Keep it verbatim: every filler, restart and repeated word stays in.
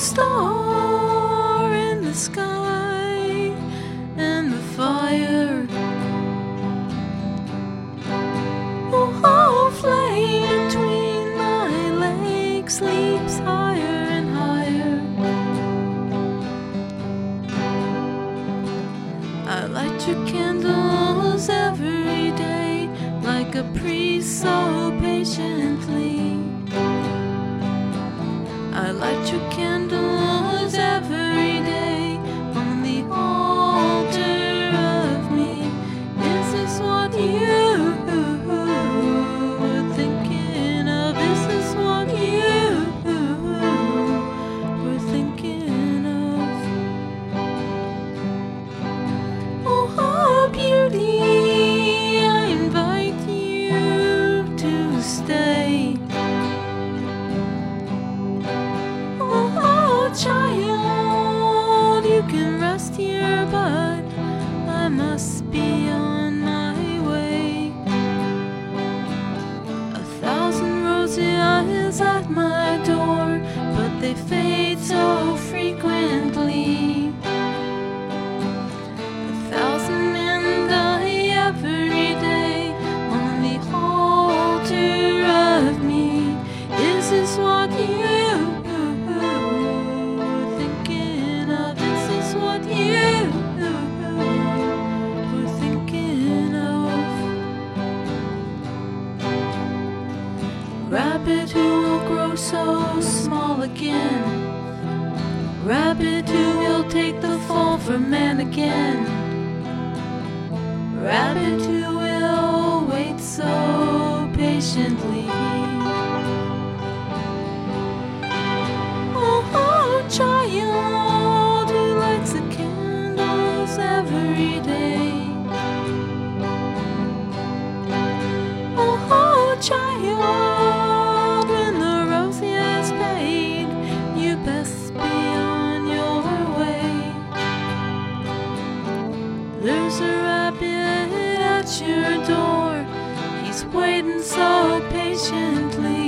star in the sky and the fire. Oh, flame between my legs leaps higher and higher. I light your candles every day like a priest so patiently. I light your candles every day on the altar of me. Is this what you were thinking of? Is this what you were thinking of? Oh, beauty, I invite you to stay. Child, you can rest here, but I must be on my way. A thousand roses at my door, but they fade so frequently. A thousand men die every day on the altar of me. Is this what you rabbit who will grow so small again? Rabbit who will take the fall for man again? Rabbit who will wait so patiently? Oh, oh, child who lights the candles every day. Oh, oh, child, there's a rabbit at your door. He's waiting so patiently.